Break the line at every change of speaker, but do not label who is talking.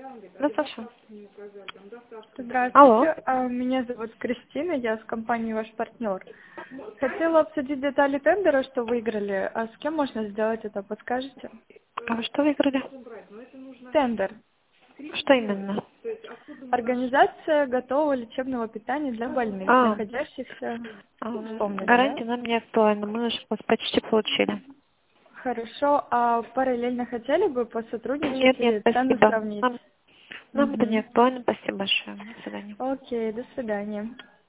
Да, Саша. Алло.
Здравствуйте, меня зовут Кристина, я с компании «Ваш партнер». Хотела обсудить детали тендера, что выиграли. А с кем можно сделать это, подскажете?
А вы что выиграли?
Тендер.
Что именно?
Организация готового лечебного питания для больных,
А,
находящихся... Вспомнили, да?
гарантия нам не актуальна, мы уже почти получили.
Хорошо, а параллельно хотели бы посотрудничать
Нет,
или цены
спасибо.
сравнить?
Нам это не
Угу.
актуально. Спасибо большое. До свидания.
Окей, до свидания.